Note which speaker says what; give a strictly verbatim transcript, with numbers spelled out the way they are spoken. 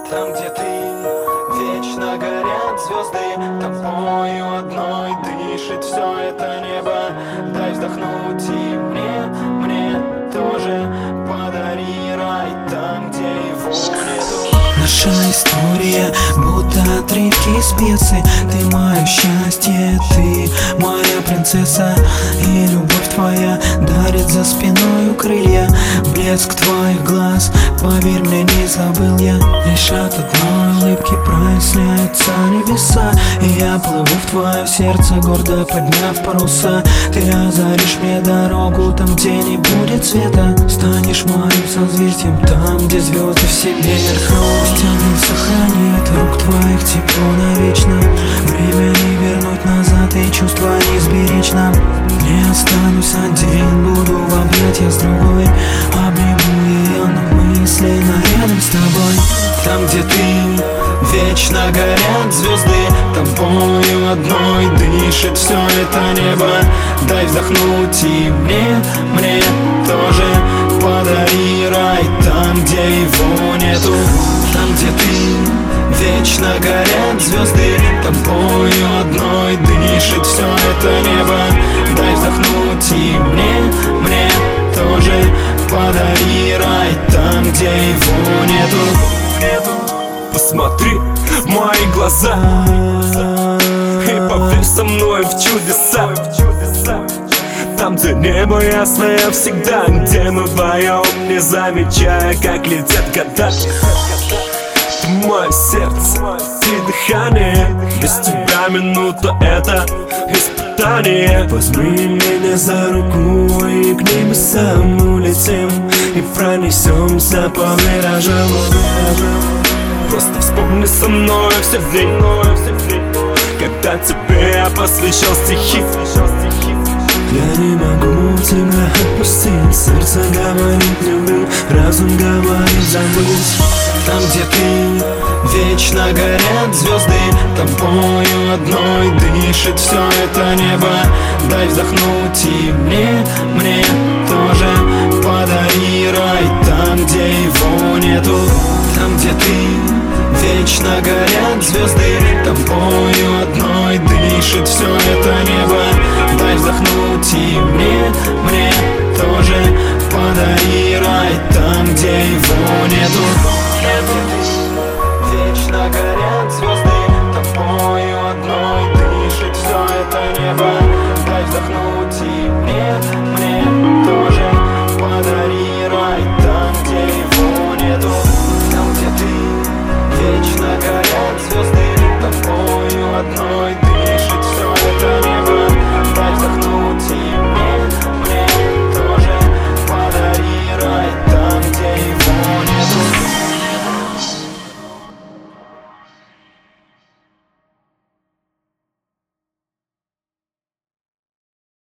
Speaker 1: Там, где ты, вечно горят звезды. Тобою одной дышит все это небо. Дай вздохнуть и мне, мне тоже подари рай там, где его нету.
Speaker 2: Наша история, будто отрывки специи. Ты мое счастье, ты моя принцесса. И любовь твоя дарит за спиной крылья. Блеск твоих глаз, поверь мне, не забыл я. Лишь от одной улыбки проясняются небеса. И я плыву в твое сердце, гордо подняв паруса. Ты озаришь мне дорогу там, где не будет света. Станешь моим созвездием там, где звезды в себе верхнут. Стены сохранит рук твоих тепло навечно. Время не вернуть назад и чувства не сберечь нам. Не останусь один, буду в объятиях с другой. Обниму ее, но мысленно рядом с тобой.
Speaker 1: Там, где ты, вечно горят звезды. Тобою одной дышит все это небо. Дай вздохнуть и мне, мне тоже подари рай там, где его нету. Там, где ты, вечно горят звезды. Тобою одной дышит все это небо. Дай вздохнуть и мне, мне тоже подари рай там, где его нету.
Speaker 3: Посмотри в мои глаза и поверь со мной в чудеса. Там, где небо ясное всегда, где мы вдвоем, не замечая, как летят года. Ты мое сердце, ты дыхание. Без тебя минута — это испытание. Возьми меня за руку и к небесам улетим. И пронесемся по миражам. Просто вспомни со мной все дни, когда тебе я посвящал стихи. Я не могу тебя отпустить. Сердце говорит люблю, разум говорит забыть.
Speaker 1: Там, где ты, вечно горят звезды. Тобою одной дышит все это небо. Дай вздохнуть и мне, мне тоже подари рай там, где его нету. Там, где ты, вечно горят звезды. Тобою одной дышит все это небо. Дай вздохнуть и мне, мне тоже подари рай там, где его нету.